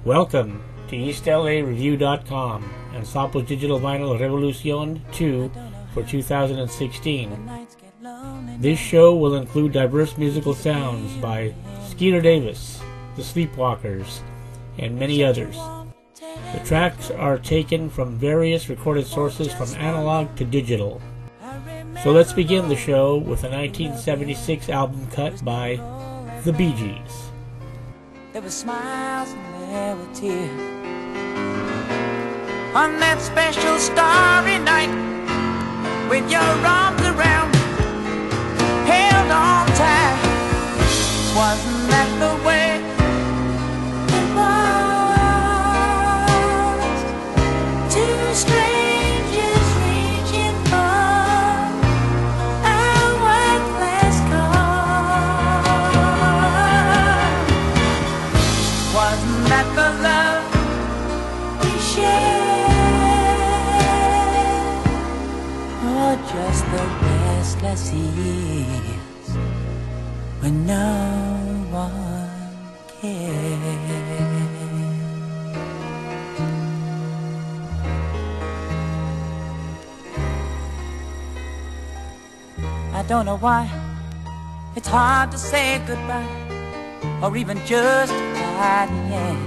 Welcome to EastLAReview.com and Samples Digital Vinyl Revolucion 2 for 2016. This show will include diverse musical sounds by Skeeter Davis, The Sleepwalkers, and many others. The tracks are taken from various recorded sources from analog to digital. So let's begin the show with a 1976 album cut by The Bee Gees. There were smiles and there were tears on that special starry night, with your arms around me, held on tight. Wasn't that the way it was? Two strangers reaching for a worthless cause. Wasn't that the love we shared, or just the restless years when no one cared? I don't know why it's hard to say goodbye, or even just goodbye, yeah.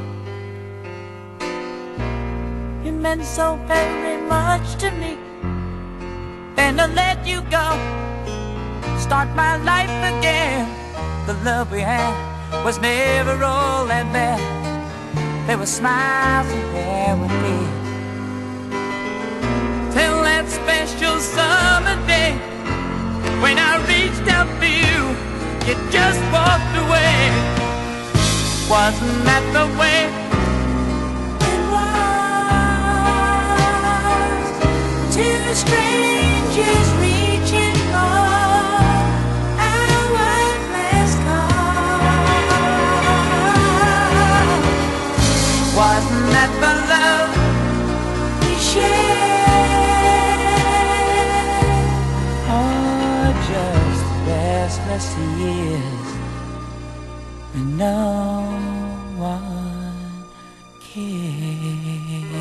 You meant so very much to me, and to let you go, start my life again. The love we had was never all that bad. There were smiles and there were tears, till that special summer day when I reached out for you, you just walked away. Wasn't that the way it was? Two strangers reaching for a worthless cause. Wasn't that the love we shared, or just restless years when no one cared?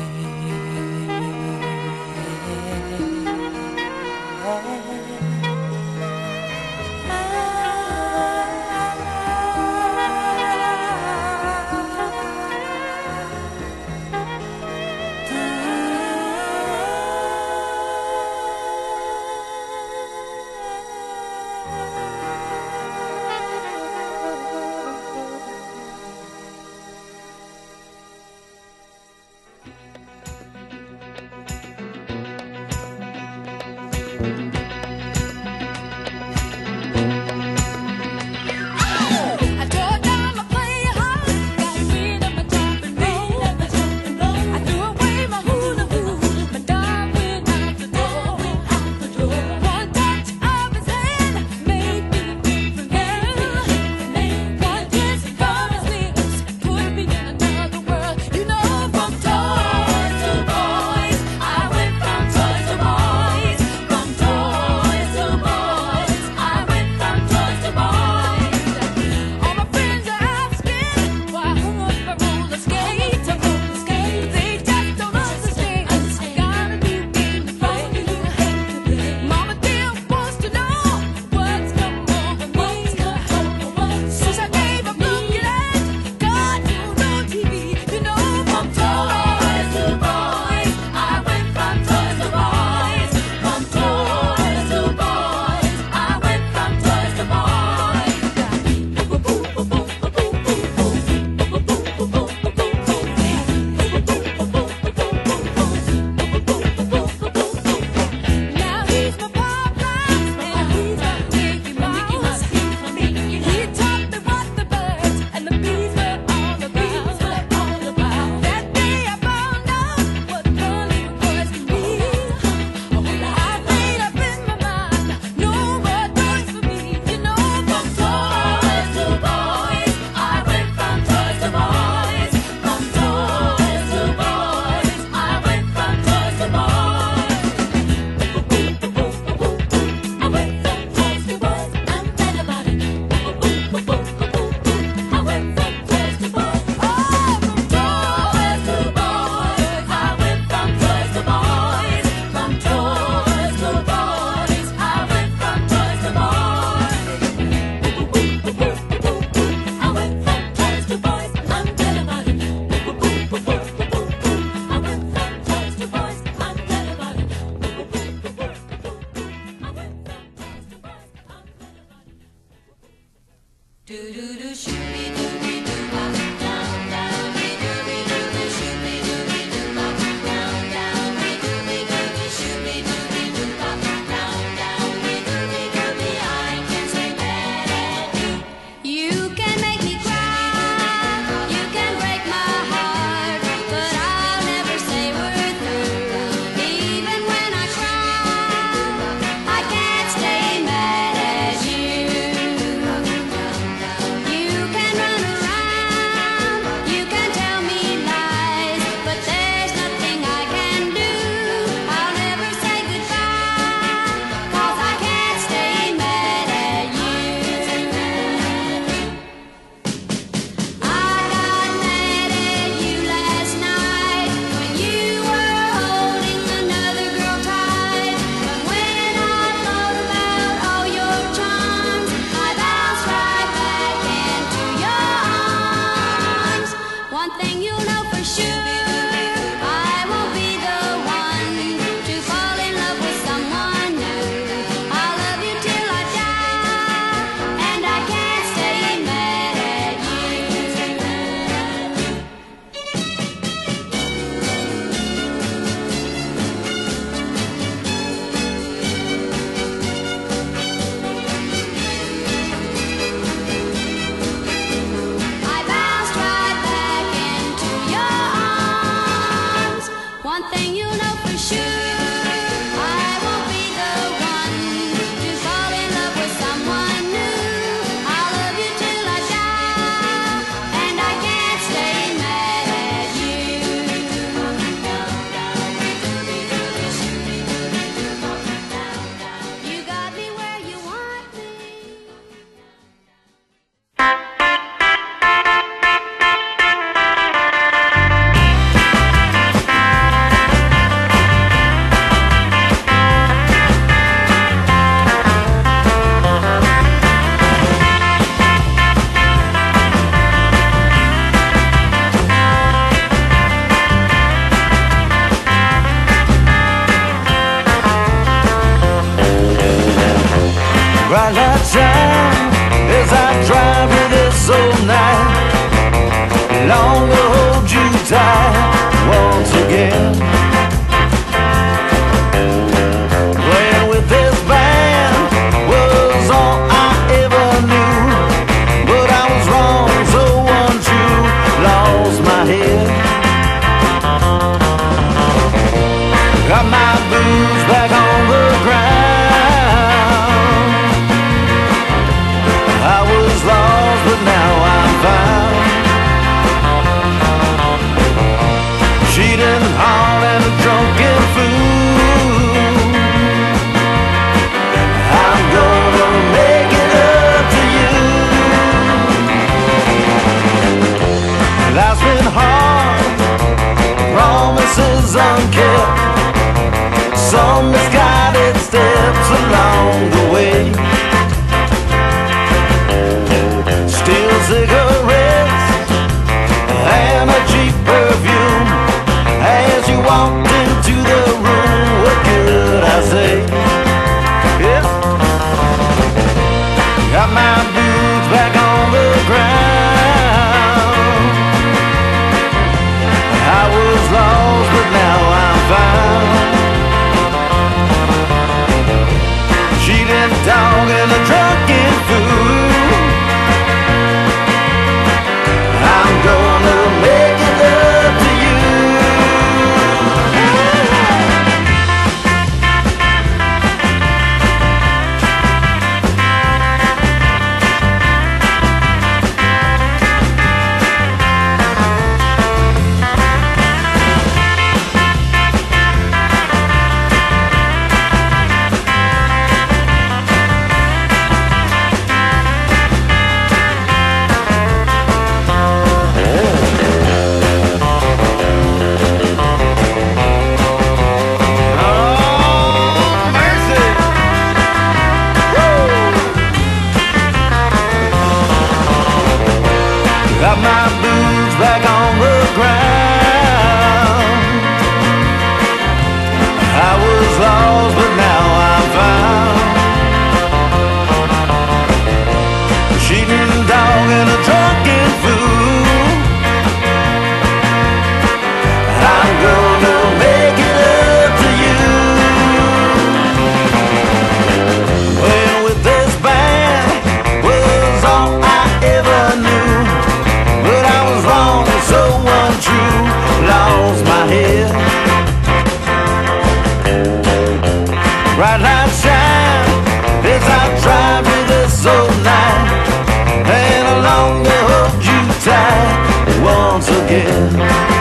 again.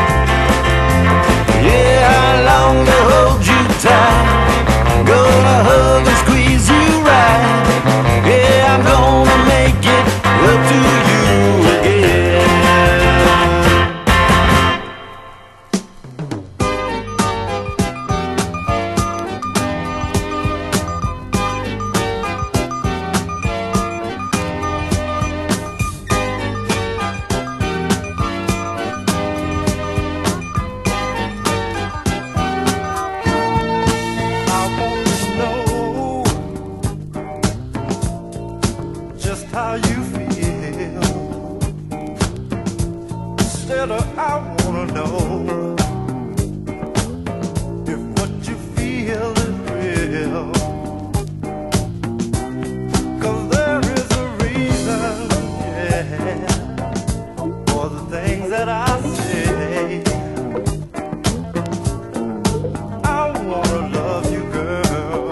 Yeah, I long to hold you tight, gonna hug and squeeze you right. Yeah, I'm gonna make it up to you again. How you feel, instead of I wanna know if what you feel is real. 'Cause there is a reason, yeah, for the things that I say. I wanna love you, girl,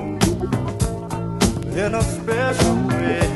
in a special way.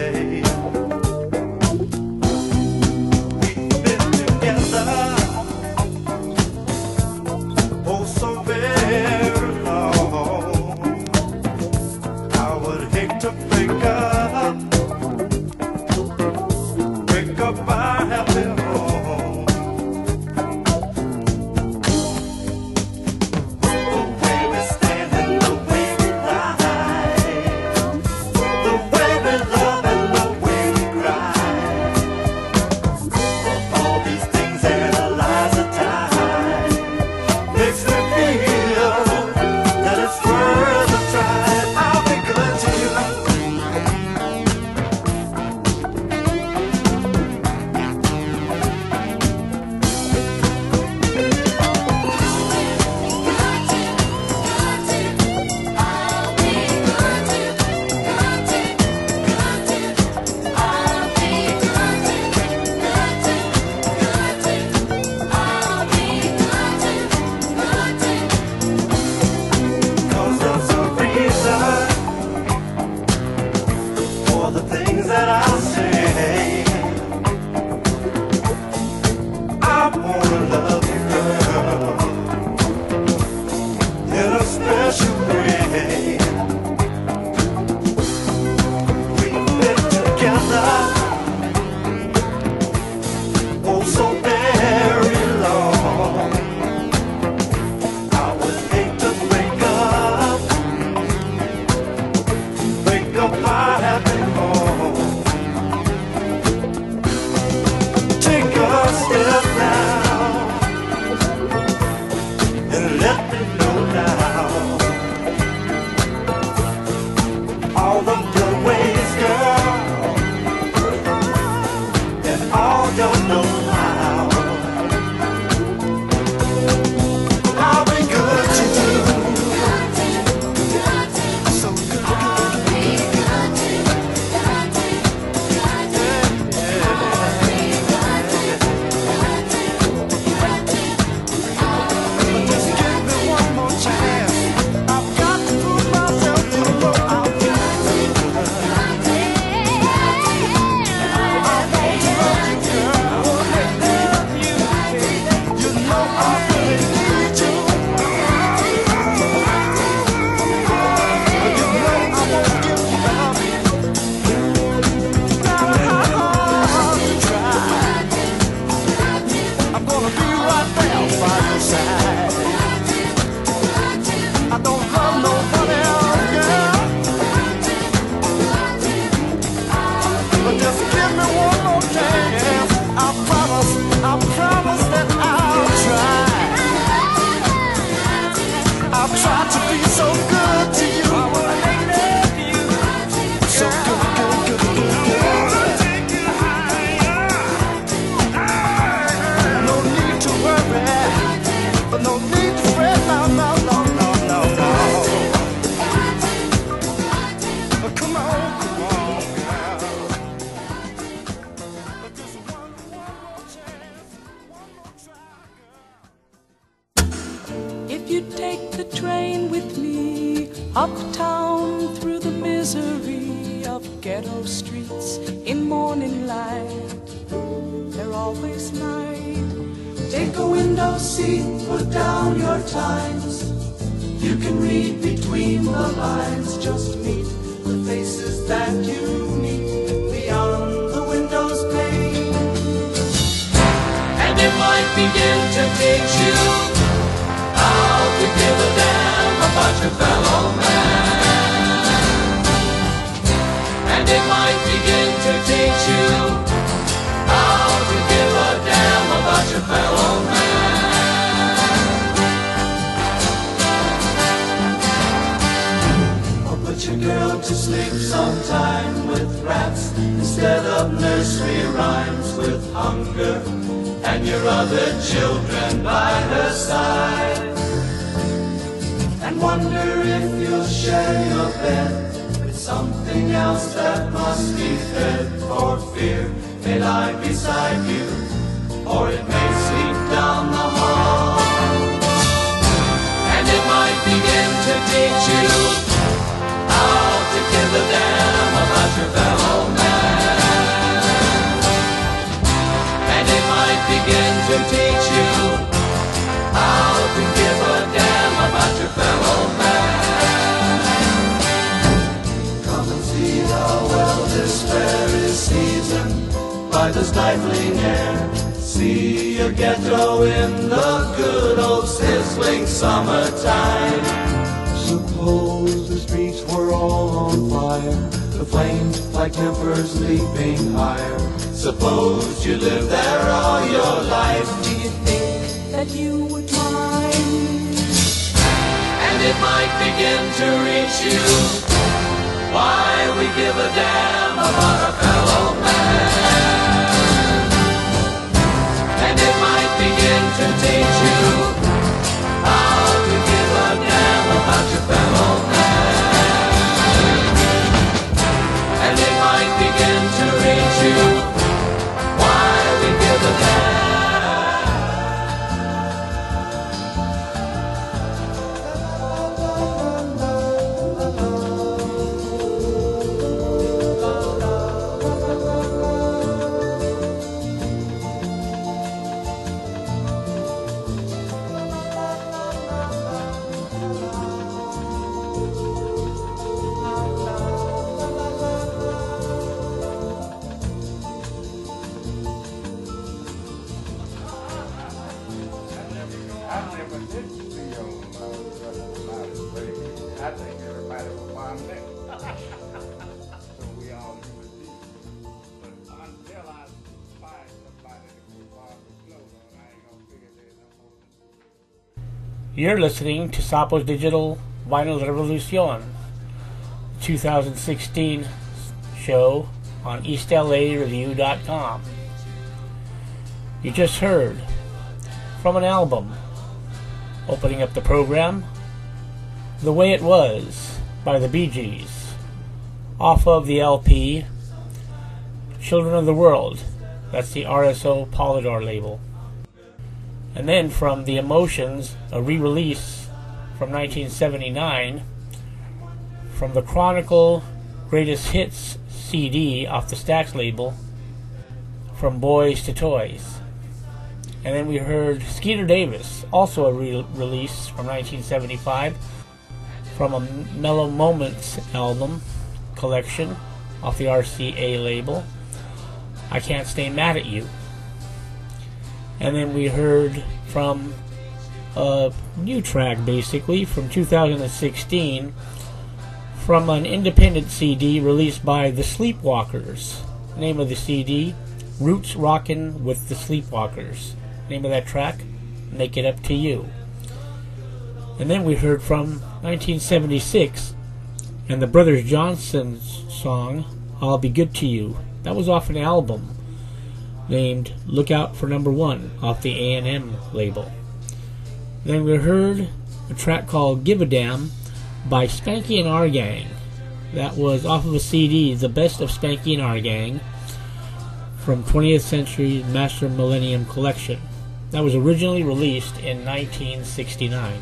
uptown through the misery of ghetto streets in morning light. They're always light Take a window seat, put down your times. You can read between the lines. Just meet the faces that you meet beyond the window's pane. And it might begin to teach you how to give a damn about your fellow man. And it might begin to teach you how to give a damn about your fellow man. Or put your girl to sleep sometime with rats instead of nursery rhymes, with hunger and your other children by her side. And wonder if you'll share your bed with something else that must be fed, for fear may lie beside you, or it may sleep down the hall. And it might begin to teach you how to give a damn about your fellow man. And it might begin to teach you how to give a damn about your fellow man. Come and see how well this fair is seasoned by the stifling air. See your ghetto in the good old sizzling summertime. Suppose the streets were all on fire, the flames like tempers leaping higher. Suppose you lived there all your life. Do you think that you would mind? And it might begin to reach you why we give a damn about our fellow man. And it might begin to teach you how to give a damn about your fellow man. And it might begin to reach you why we give a damn. I think everybody will find it. So we all do it deep. But until I find somebody to keep on the flow, I ain't gonna figure there's no more. You're listening to Sapo's Digital Vinyl Revolucion 2016 show on EastLAReview.com. You just heard from an album opening up the program, The Way It Was by the Bee Gees, off of the LP Children of the World. That's the RSO Polydor label. And then from The Emotions, a re-release from 1979 from the Chronicle Greatest Hits CD off the Stax label, From Boys to Toys. And then we heard Skeeter Davis, also a re-release from 1975 from a Mellow Moments album collection off the RCA label, I Can't Stay Mad at You. And then we heard from a new track, basically, from 2016 from an independent CD released by The Sleepwalkers. Name of the CD, Roots Rockin' with the Sleepwalkers. Name of that track, Make It Up to You. And then we heard from 1976 and the Brothers Johnson's song, I'll Be Good to You. That was off an album named Look Out for Number 1 off the A&M label. Then we heard a track called Give a Damn by Spanky and Our Gang. That was off of a CD, The Best of Spanky and Our Gang, from 20th Century Master Millennium Collection. That was originally released in 1969.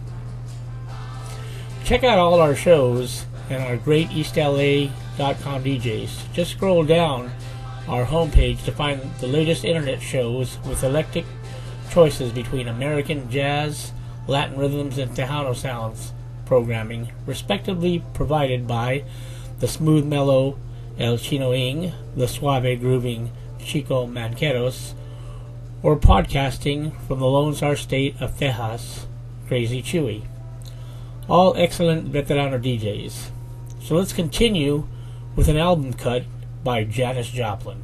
Check out all our shows and our great EastLA.com DJs. Just scroll down our homepage to find the latest internet shows with electronic choices between American jazz, Latin rhythms, and Tejano sounds programming, respectively provided by the smooth mellow El Chino Ing, the suave grooving Chico Manqueros, or podcasting from the Lone Star State of Tejas, Crazy Chewy. All excellent veterano DJs. So let's continue with an album cut by Janis Joplin.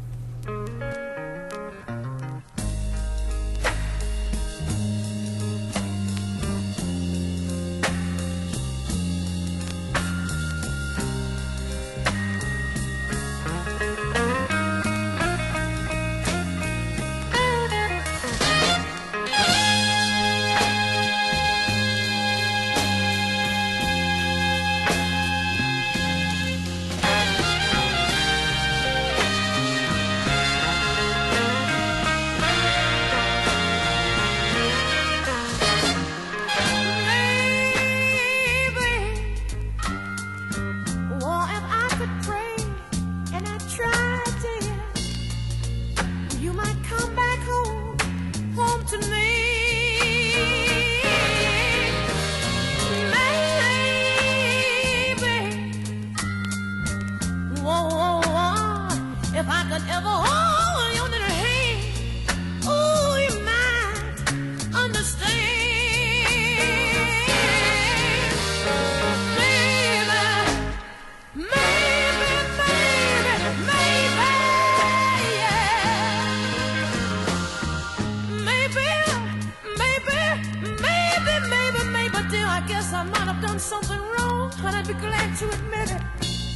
Something wrong, and I'd be glad to admit it.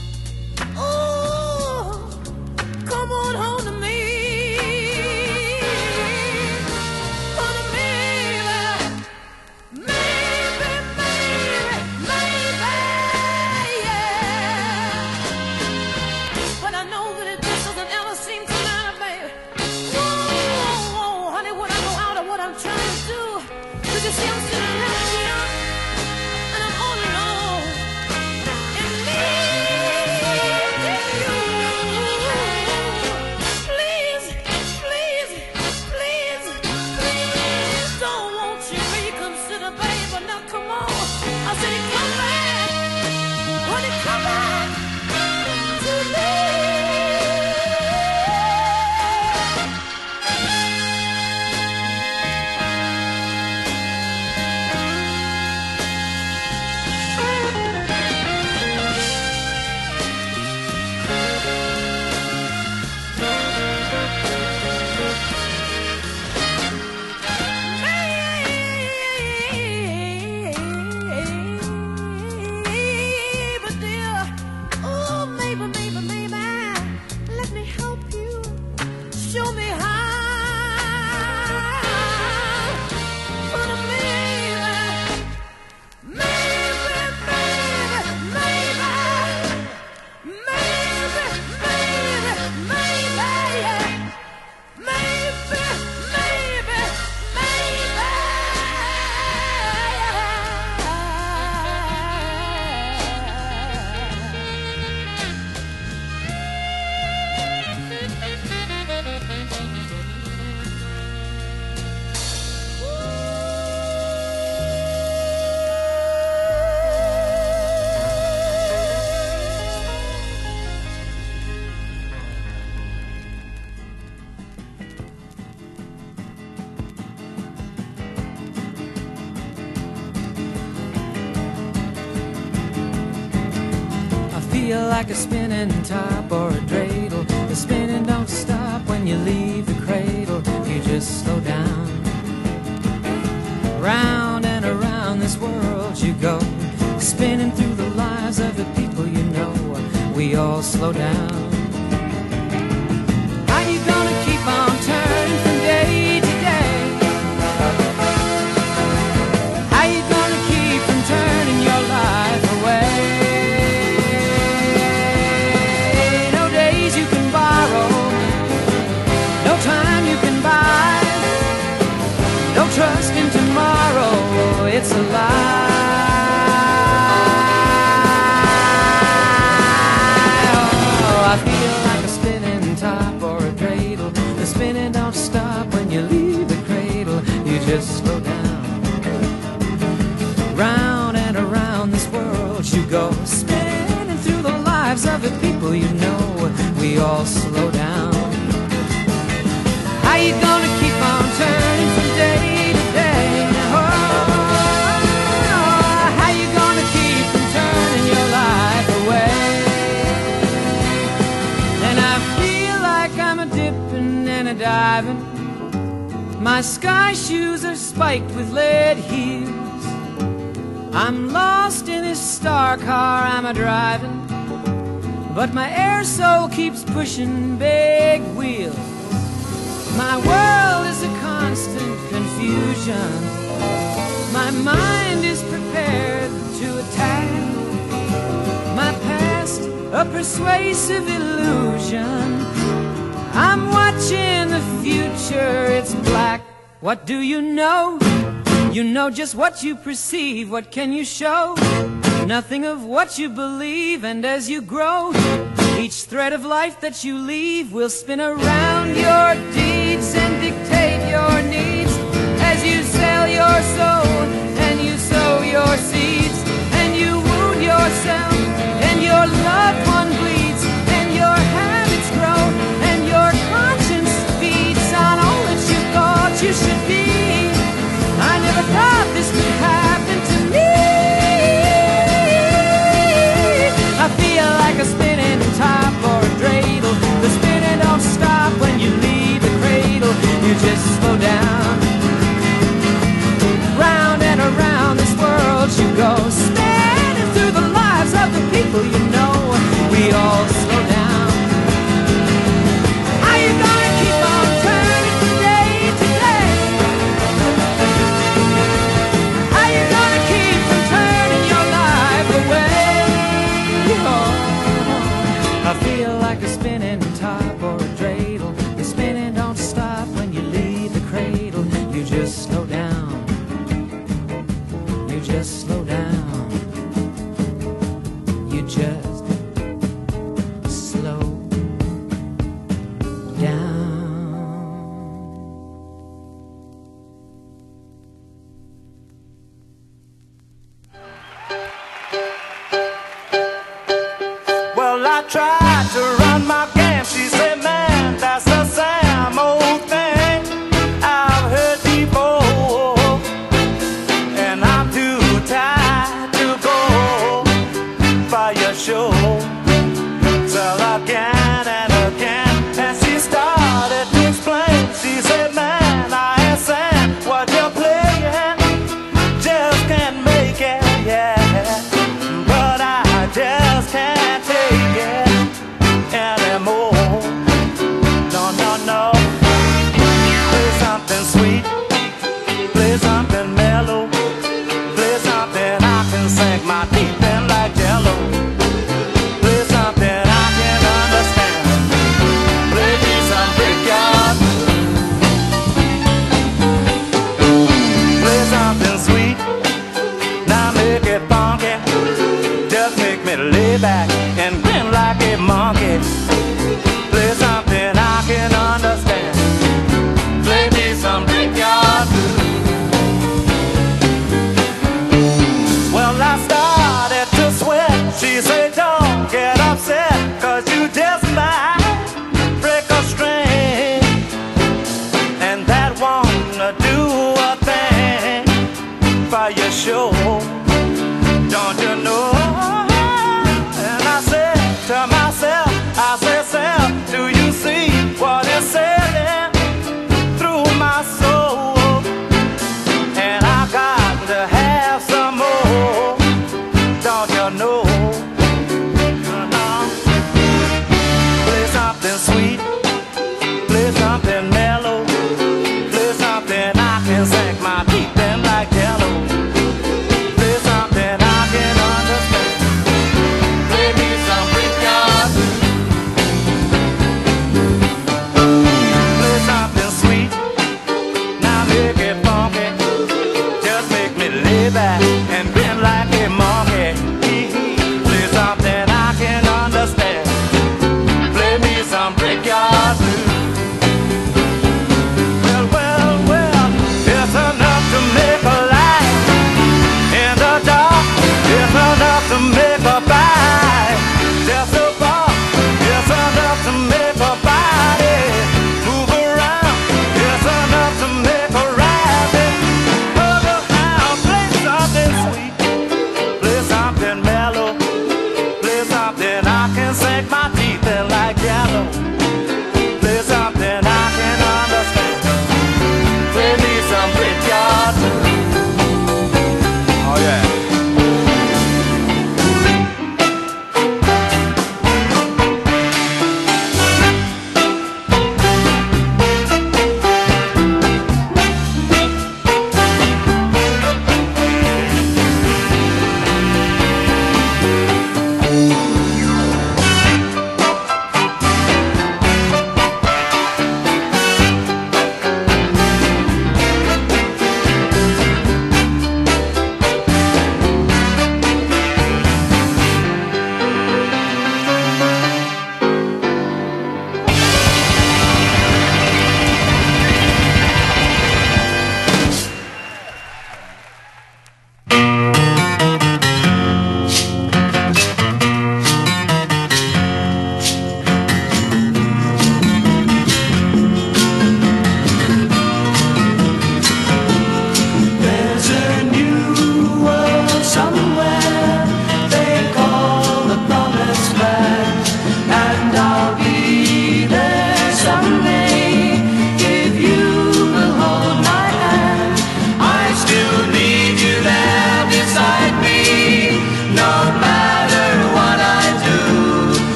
Oh, come on home to me. Oh, maybe, yeah. But I know that it just doesn't ever seem to matter, baby. Whoa, honey, when I go out of what I'm trying to do, 'cause you see I'm still a little young. Feel like a spinning top or a dreidel. The spinning don't stop when you leave the cradle. You just slow down. Round and around this world you go, spinning through the lives of the people you know. We all slow down. How you gonna keep on turning from day to day? How you gonna keep from turning your life away? Don't trust in tomorrow, it's a lie. Oh, I feel just slow down. Round and around this world you go, spinning through the lives of the people you know. We all slow down. How you gonna keep on turning from day to day? Oh, how you gonna keep from turning your life away? And I feel like I'm a dipping and a diving. My sky shoes are spiked with lead heels. I'm lost in this star car I'm a driving, but my air soul keeps pushing big wheels. My world is a constant confusion. My mind is prepared to attack. My past, a persuasive illusion. I'm watching the future, it's black. What do you know? You know just what you perceive. What can you show? Nothing of what you believe. And as you grow, each thread of life that you leave will spin around your deeds and dictate your needs. As you sell your soul and you sow your seeds, and you wound yourself and your loved one bleeds, and your habits grow and your conscience feeds on all that you thought you should be. I never thought this could happen to me. I feel like a spinning top or a dreidel. The spinning don't stop when you leave the cradle.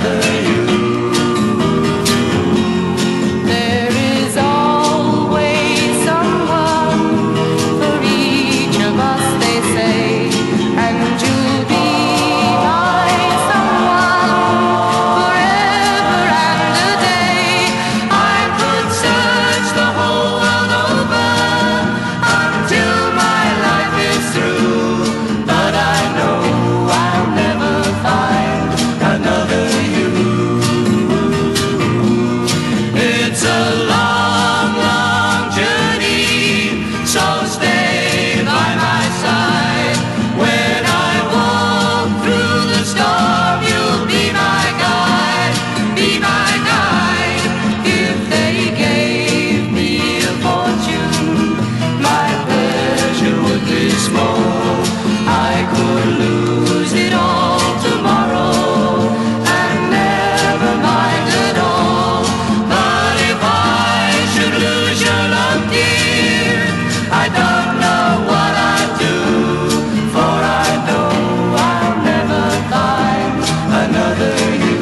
another you. There is always someone for each of us, they say, and you'll be my someone forever and a day. I could search the whole world over until my life is through, but I know I'll never find another you. It's a long, long journey, so stay by my side. When I walk through the storm, you'll be my guide, be my guide. If they gave me a fortune, my pleasure would be small. I could lose it all tomorrow and never mind at all. But if I should lose your love, dear, I don't know what I'd do, for I know I'll never find another you.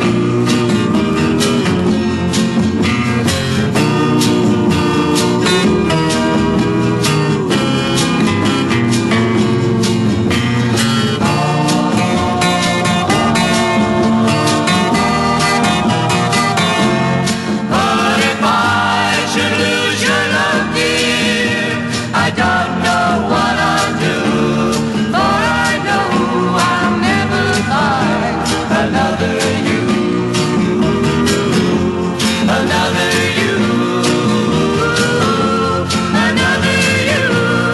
But if I should lose your love, dear, I don't know what I'll do, for I know I'll never find another you. Another you. Another you.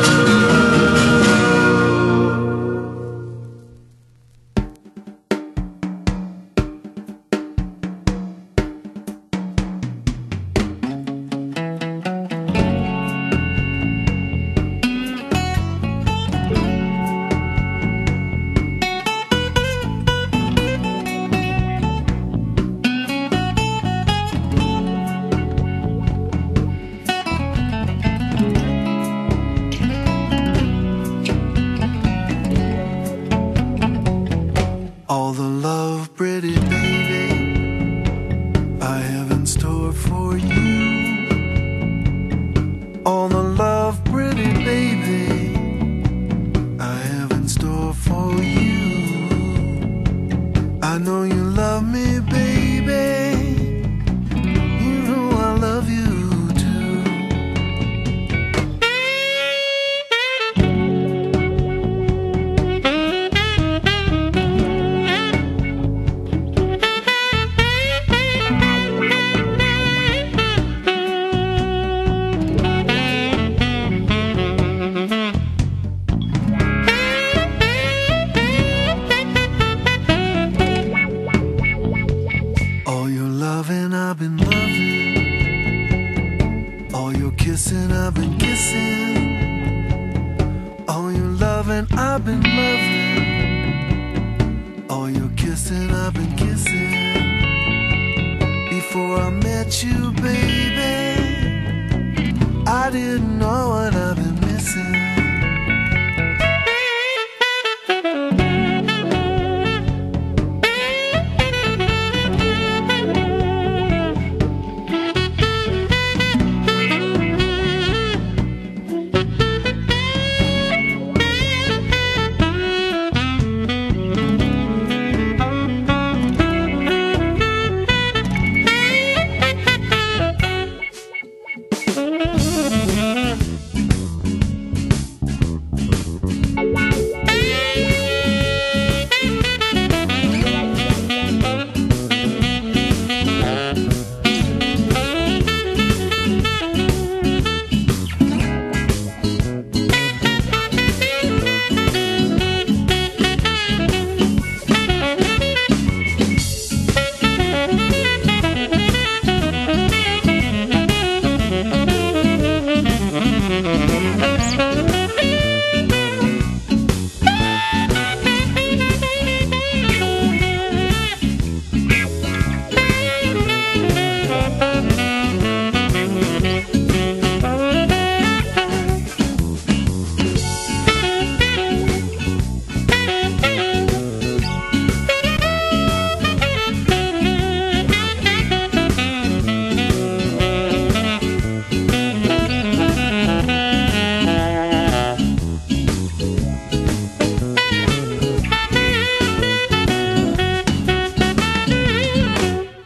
All the love, pretty baby, I have in store for you. All the love, pretty baby, I have in store for you. I know you love me, baby. You know I love you too. All your loving I've been loving, all your kissing I've been kissing, all your loving I've been loving, all your kissing I've been kissing. Before I met you, baby, I didn't know what I've been missing.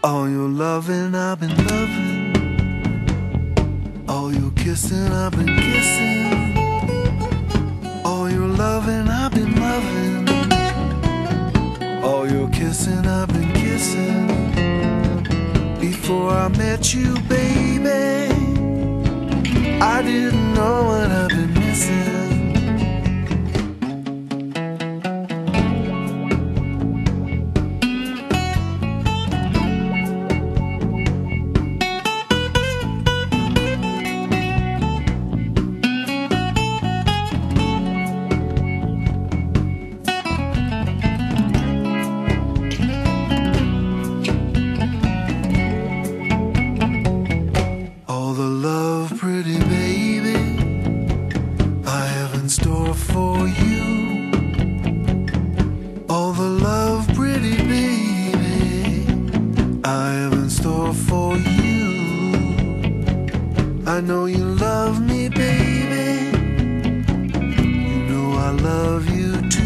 All your loving I've been loving, all your kissing I've been kissing, all your loving I've been loving, all your kissing I've been kissing. Before I met you, baby, I didn't know what I've been missing. All the love, pretty baby, I have in store for you. All the love, pretty baby, I have in store for you. I know you love me, baby, you know I love you too.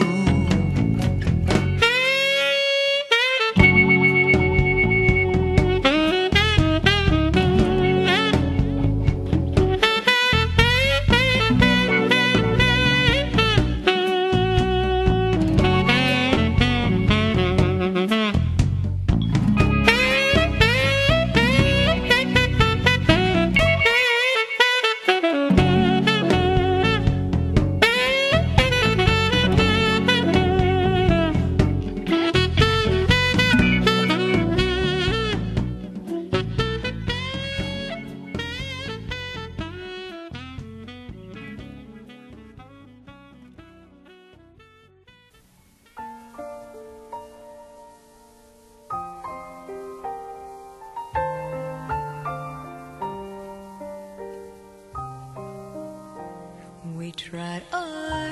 We tried our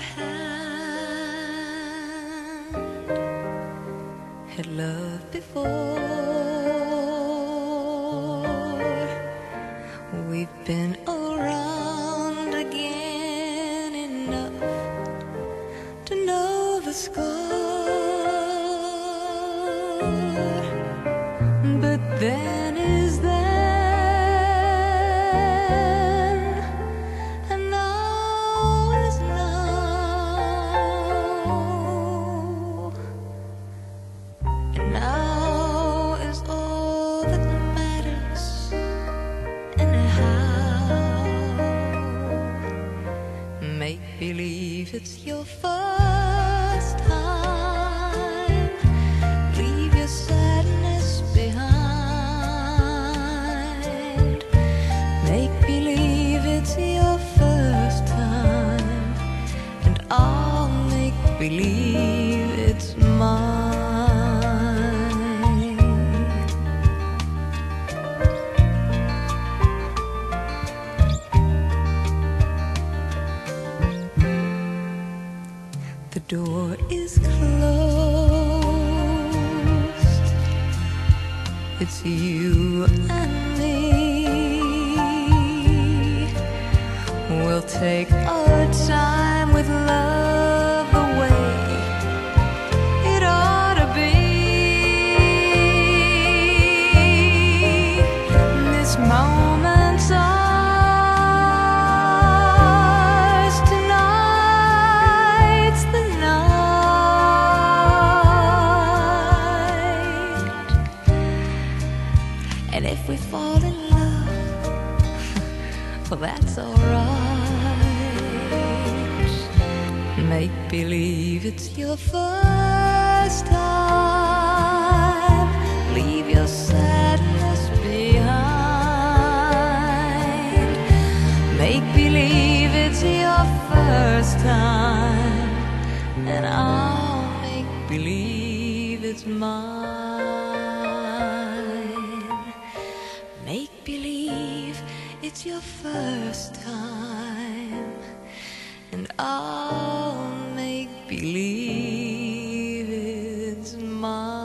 hand, had loved before. We've been around again enough to know the score. But then is then, and now is now, and now is all that matters. Anyhow, make believe it's your first time. Leave your sadness behind. Make believe it's your first time, and I'll make believe it's mine. The door is closed. It's you and me. We'll take our time with love the way it ought to be. This moment's ours, tonight's the night. And if we fall in love, well, that's alright. Make believe it's your first time. Leave your sadness behind. Make believe it's your first time, and I'll make believe it's mine. Make believe it's your first time, and I'll make believe it's mine.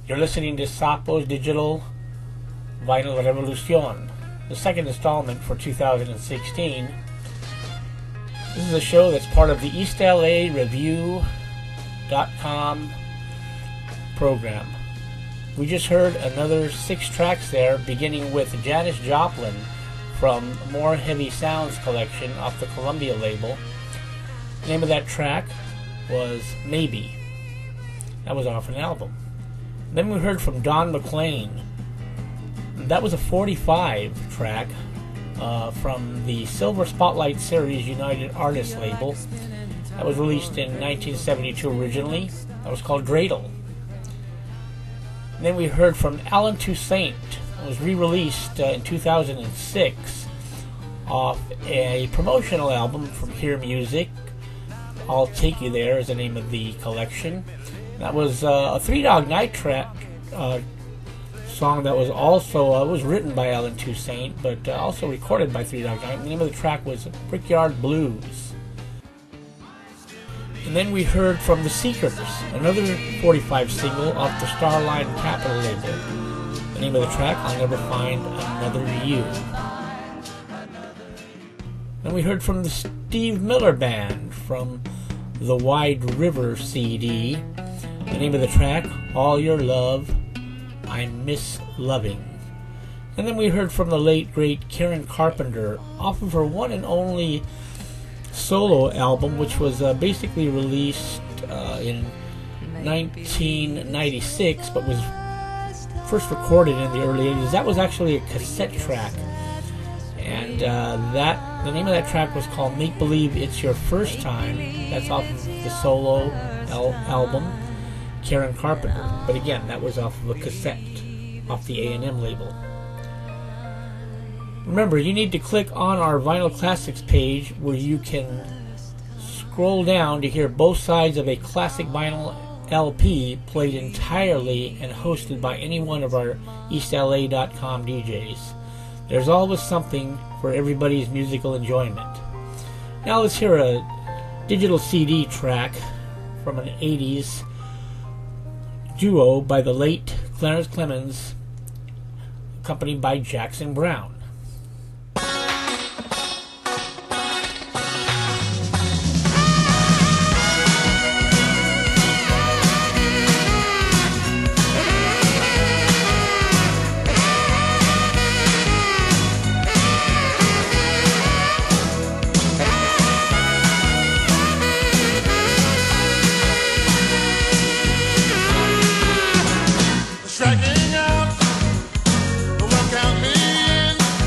You're listening to Sapos Digital Vinyl Revolucion, the second installment for 2016. This is a show that's part of the East LA Review.com program. We just heard another 6 tracks there, beginning with Janis Joplin from More Heavy Sounds collection off the Columbia label. The name of that track was Maybe. That was off an album. Then we heard from Don McLean. That was a 45 track from the Silver Spotlight Series United Artists label. That was released in 1972 originally. That was called Dreidel. And then we heard from Alan Toussaint. It was re-released in 2006 off a promotional album from Hear Music. I'll Take You There is the name of the collection. That was a Three Dog Night track song that was also was written by Alan Toussaint, but also recorded by Three Dog Night. The name of the track was Brickyard Blues. And then we heard from The Seekers, another 45 single off the Starline Capital label. The name of the track, I'll Never Find Another You. Then we heard from the Steve Miller Band from the Wide River CD. The name of the track, All Your Love, I Miss Loving. And then we heard from the late, great Karen Carpenter off of her one and only solo album, which was basically released in 1996, but was first recorded in the early 80s. That was actually a cassette track. And the name of that track was called Make Believe It's Your First Time. That's off of the solo album, Karen Carpenter. But again, that was off of a cassette, off the A&M label. Remember, you need to click on our Vinyl Classics page where you can scroll down to hear both sides of a classic vinyl LP played entirely and hosted by any one of our EastLA.com DJs. There's always something for everybody's musical enjoyment. Now let's hear a digital CD track from an 80s duo by the late Clarence Clemons, accompanied by Jackson Browne. Striking out, welcome me in.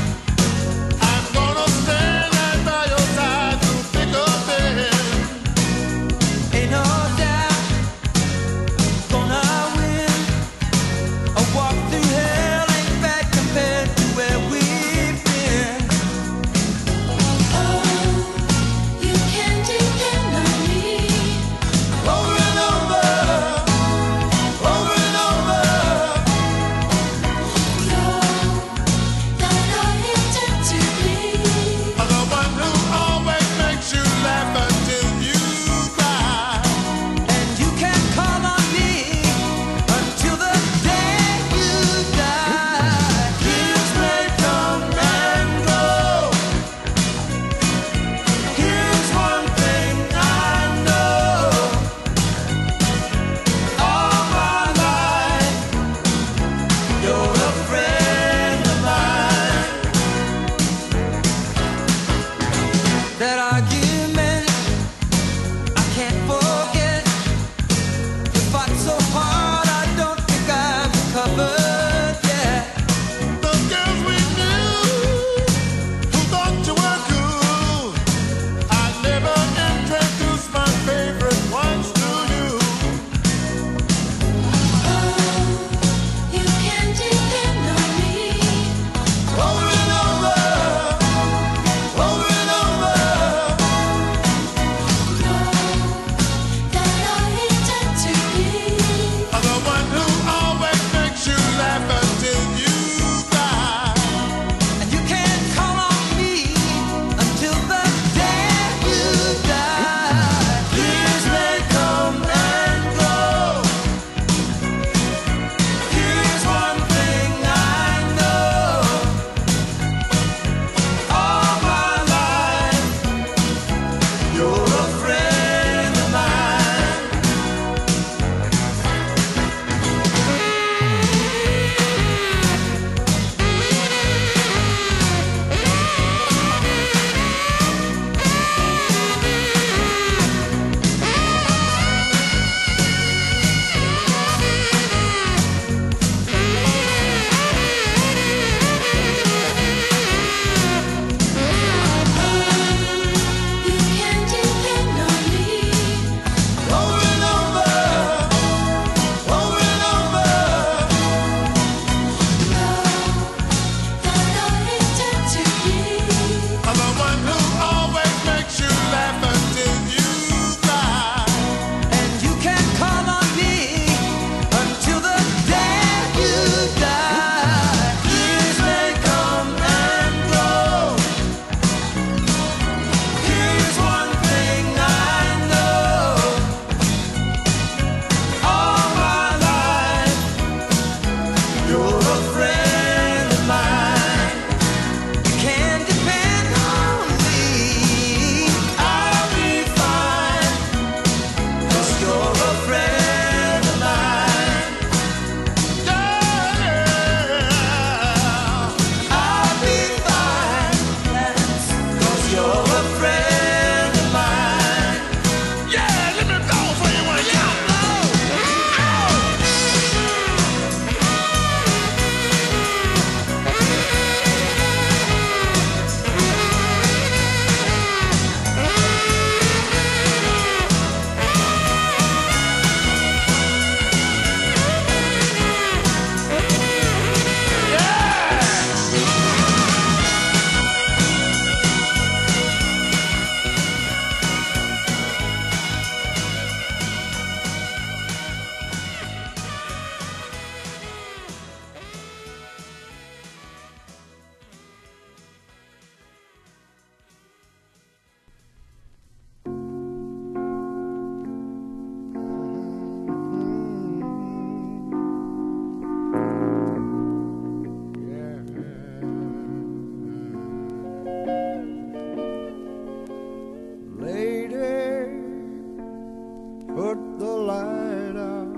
put the light out.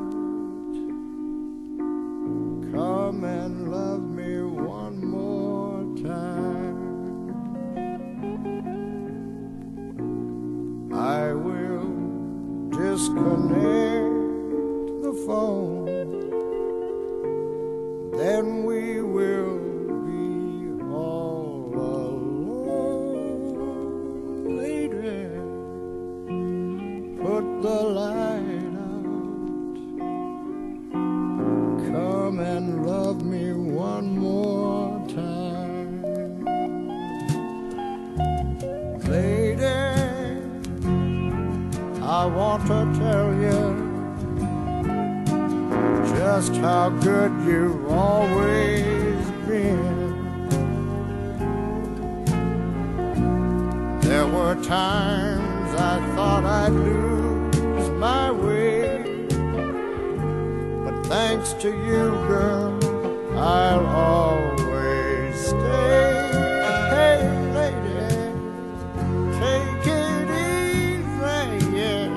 Come and love me one more time. I will disconnect the phone, then we will be all alone. Lady, put the light out. Come and love me one more time. Lady, I want to tell you just how good you've always been. There were times I thought I'd lose my way, but thanks to you, girl, I'll always stay. Hey, lady, take it easy, yeah.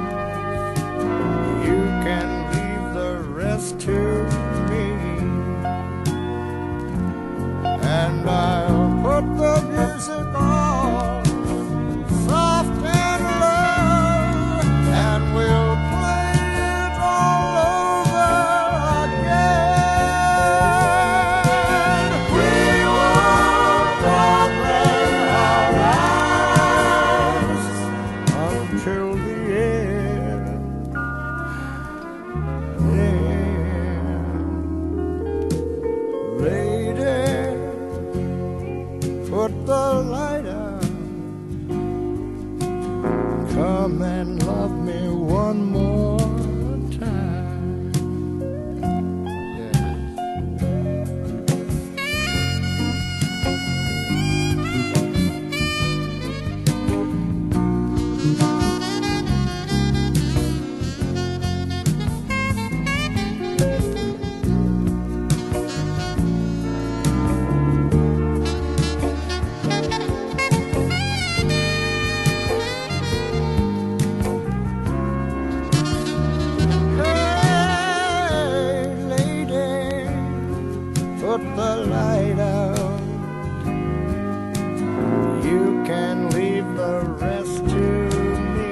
You can to me, and I'll put the music on soft and low, and we'll play it all over again. We won't open our eyes until the end. Put the light out. Come and love me one more time. Put the light out. You can leave the rest to me,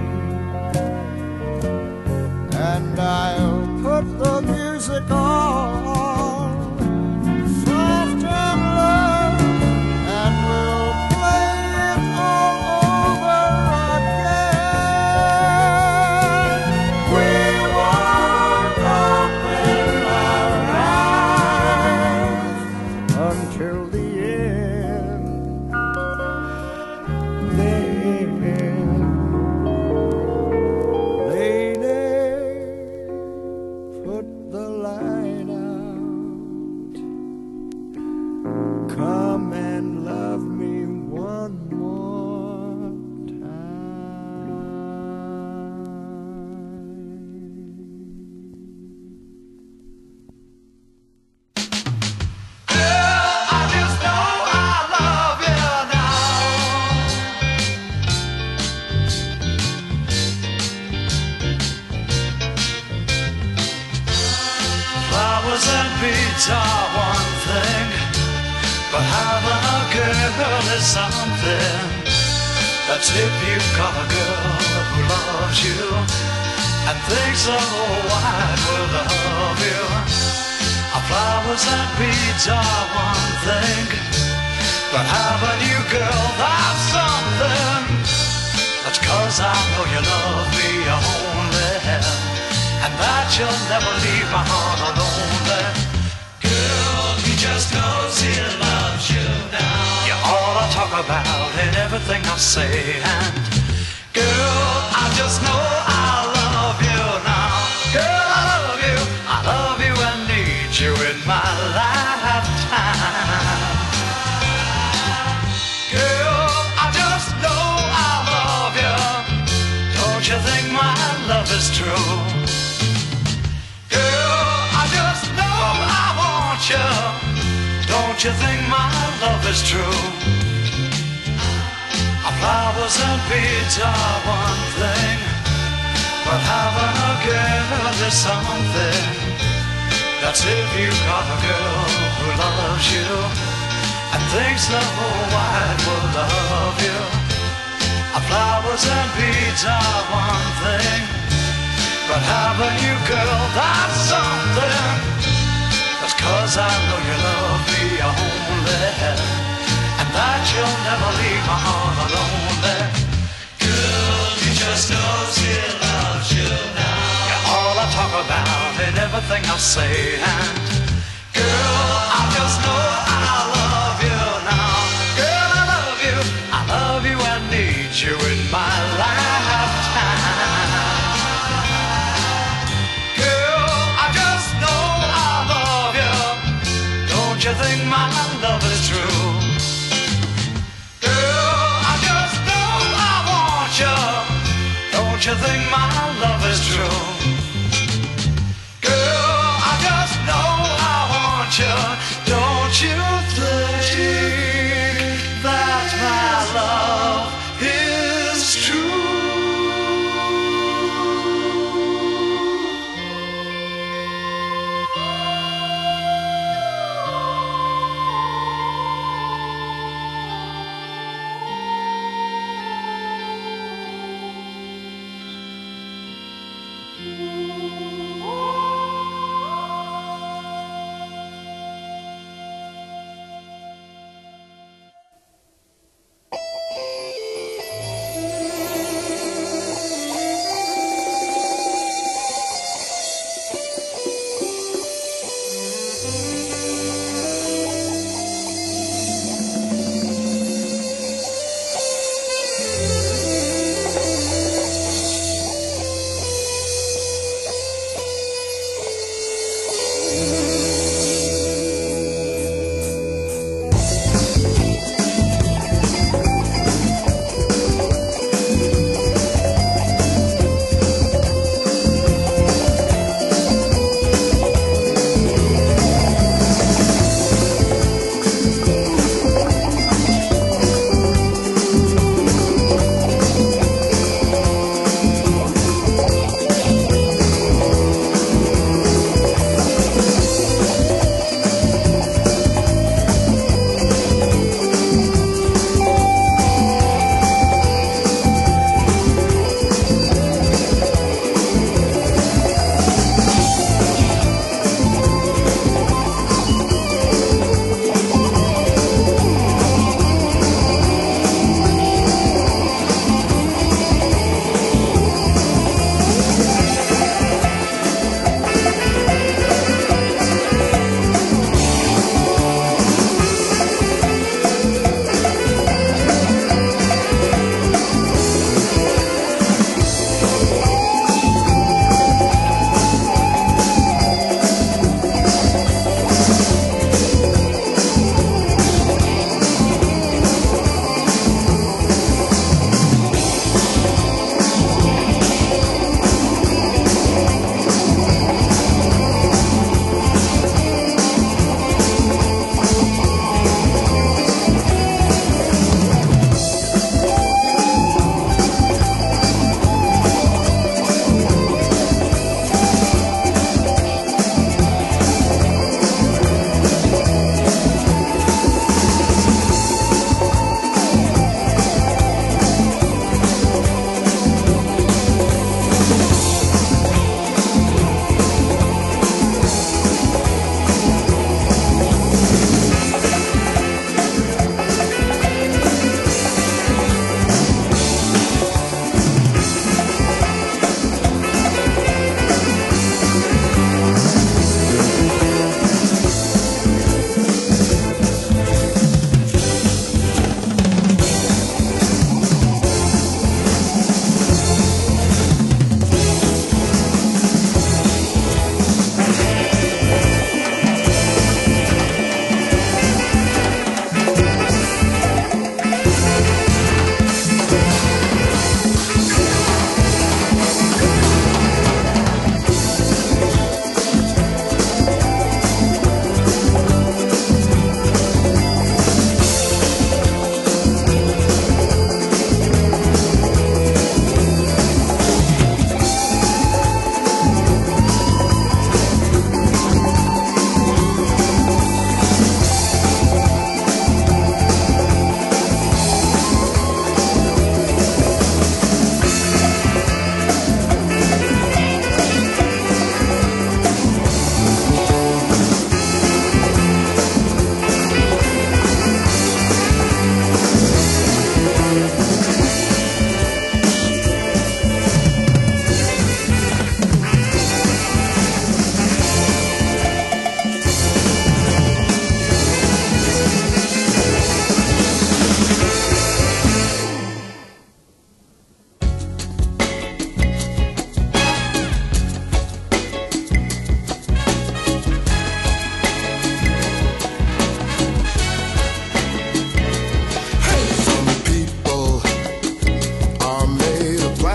and I'll put the music on soft and low, and we'll play it all over again. We won't open our eyes until the end. Lady, put the light out. Come and love me one more time. I just know I love you now. Flowers and beads are one thing, but having a girl is something. That's if you've got a girl who loves you and thinks the whole wide world of you. Flowers and beads are one thing, but having you, girl, that's something. That's 'cause I know you love me only, and that you'll never leave my heart lonely. Girl, he just knows he loves you now. You're all I talk about in everything I say, and girl, I just know I love you now. Girl, I love you and need you in my lifetime. Girl, I just know I love you. Don't you think my love is true? Girl, I just know I want you. Don't you think my love is true? Flowers and beads are one thing, but how there something that's if you got a girl who loves you and thinks the whole wide world love you. Flowers and beads are one thing, but having you, girl, that's something. That's 'cause I know you love me only, and that you'll never leave my heart alone. Girl, you just know she loves you now. You're all I talk about and everything I say, and girl, I just know I love you now. Girl, I love you, I love you and need you in my lifetime. Girl, I just know I love you. Don't you think my love is true? Girl, I just know I want you. Don't you think my love is true? Girl, I just know I want you. Don't you think that my love is true?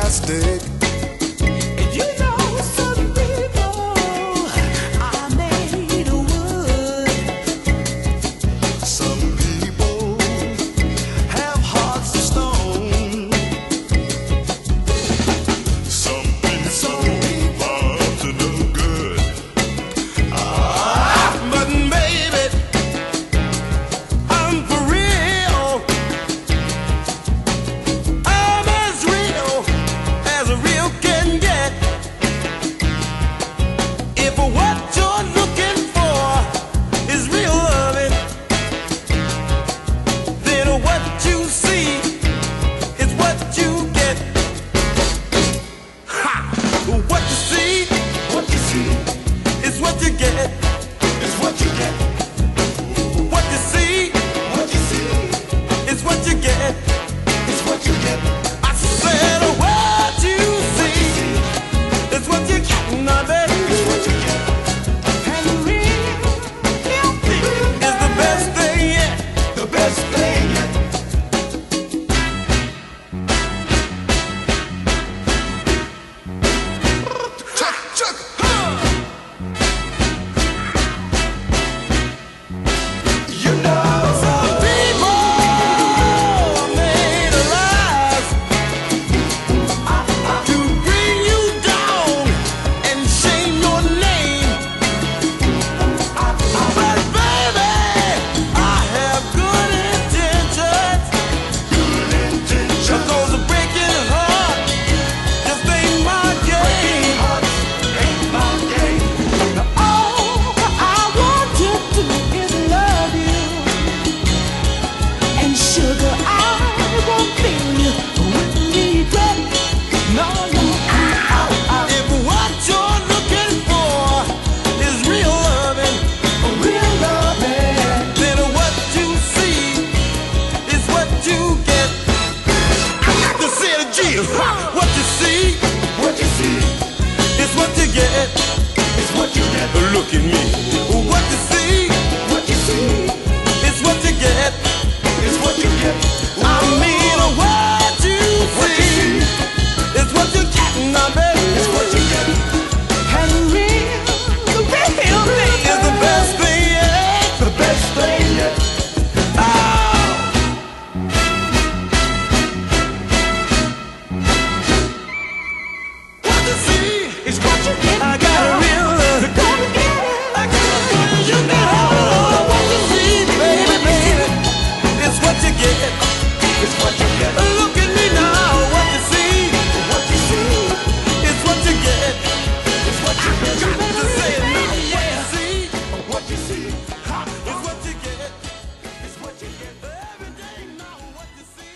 plastic. You know some people are made of wood. Some people have hearts of stone. Some people are up to no good. But baby, I'm for real. I'm as real as a real can get. If what you're looking for is real loving, then what you see is what you get. Ha! What you see is what you get. Is what you get. What you see is what you get. Is what you get. I said what you see is what you get, my baby. Is what you get. And real Is the best thing yet. The best thing yet. Chuck, chuck, You know, some people are made of lies to bring you down and shame your name. But baby, I have good intentions. Because breaking heart just ain't my game. all I want to do is love you. And sugar, I won't feel you with regret. No, no, If what you're looking for is real loving, then what you see is what you get. I got to say it again. What you see is what you get. Is what you get. Look at me. What you see is what you get. Is what you get. I mean, what you see is what you get, now, baby. Is what you get. and real thing Is the best thing yet. The best thing yet. What you see is what you get. I got a real love. Gonna get it. I got a real. You know what you see, baby, baby. It's what you get. It's what you get. Look at me now. What you see is what you get. It's what you get. I got to say it now. What you see is what you get. It's what you get. Every day now. What you see.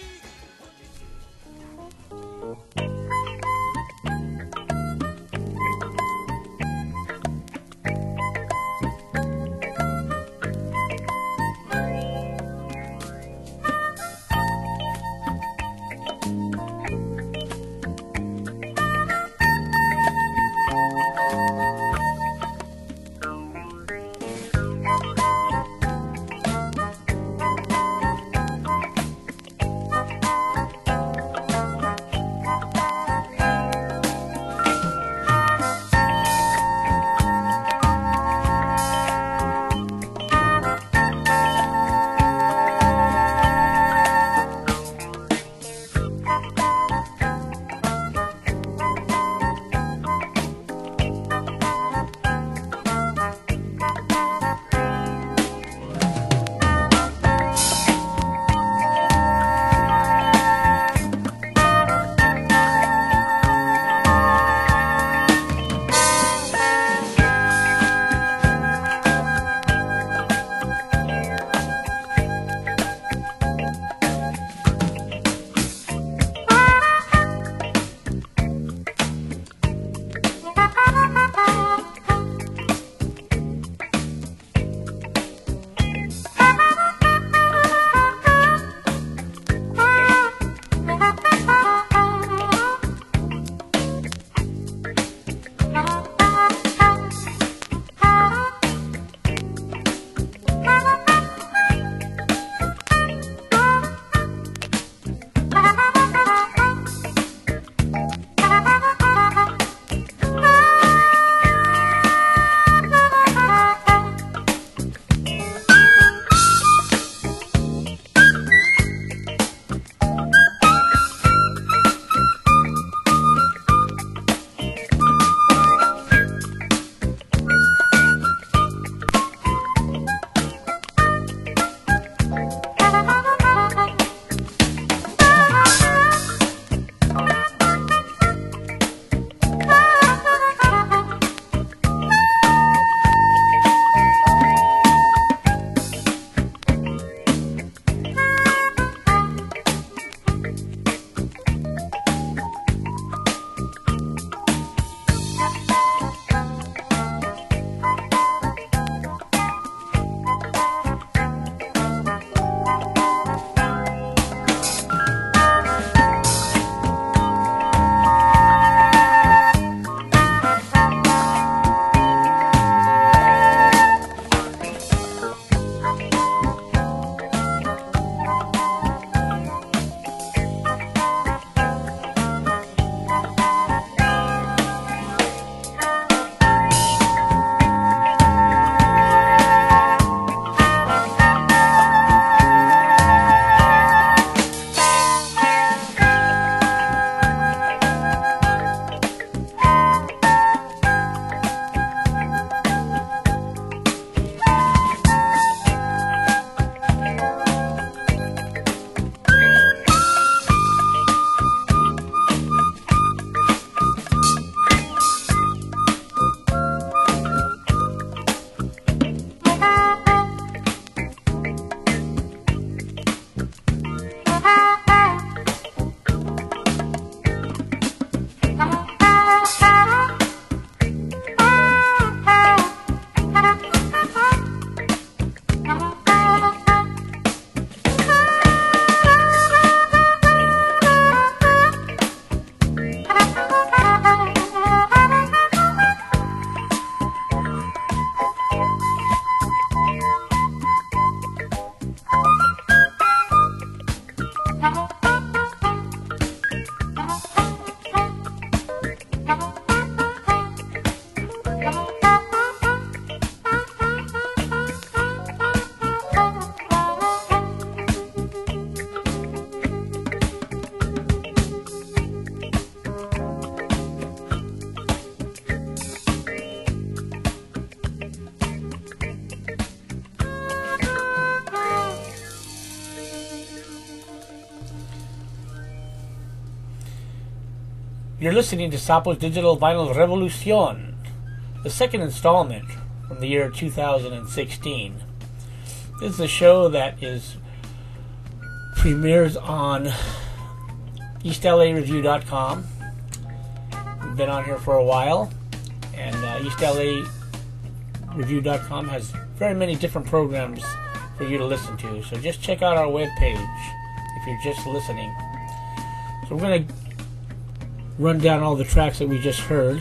You're listening to Sapo's Digital Vinyl Revolucion, the second installment from the year 2016. This is a show that premieres on EastLAReview.com. We've been on here for a while, and EastLAReview.com has very many different programs for you to listen to. So just check out our webpage if you're just listening. So we're going to run down all the tracks that we just heard.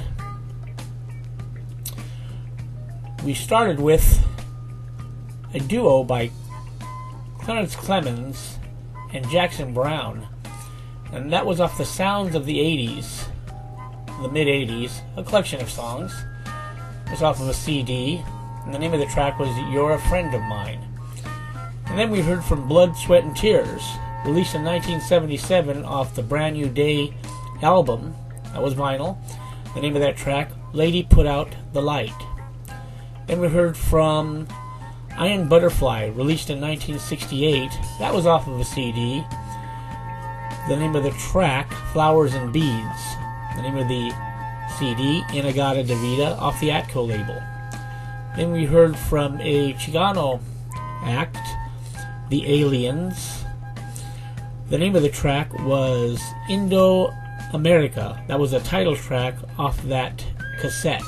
We started with a duo by Clarence Clemons and Jackson Browne, and that was off the Sounds of the 80s, the mid-80s, a collection of songs. It was off of a CD, and the name of the track was You're a Friend of Mine. And then we heard from Blood, Sweat and Tears, released in 1977 off the Brand New Day album. That was vinyl. The name of that track, Lady Put Out the Light. Then we heard from Iron Butterfly, released in 1968. That was off of a CD. The name of the track, Flowers and Beads. The name of the CD, Inagata Davida, off the Atco label. Then we heard from a Chicano act, The Aliens. The name of the track was Indo America. That was a title track off that cassette.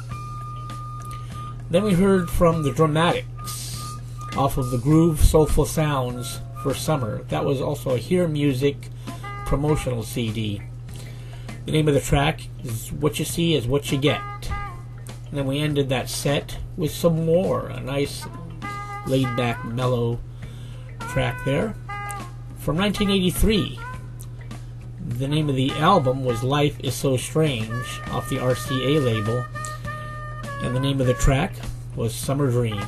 Then we heard from the Dramatics off of the Groove Soulful Sounds for Summer. That was also a Hear Music promotional CD. The name of the track is What You See Is What You Get. And then we ended that set with some more, a nice laid-back, mellow track there. From 1983, the name of the album was Life Is So Strange, off the RCA label, and the name of the track was Summer Dreams.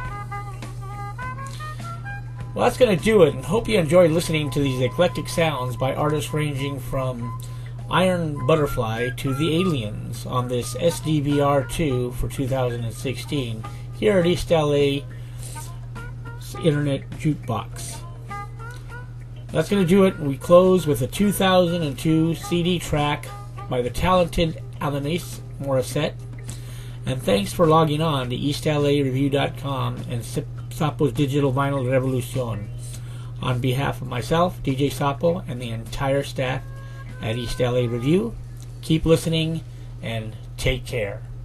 Well, that's going to do it, and hope you enjoyed listening to these eclectic sounds by artists ranging from Iron Butterfly to The Aliens on this SDVR2 for 2016 here at East LA Internet Jukebox. That's going to do it. We close with a 2002 CD track by the talented Alanis Morissette. And thanks for logging on to EastLAReview.com and Sapo's Digital Vinyl Revolucion. On behalf of myself, DJ Sapo, and the entire staff at East LA Review, keep listening and take care.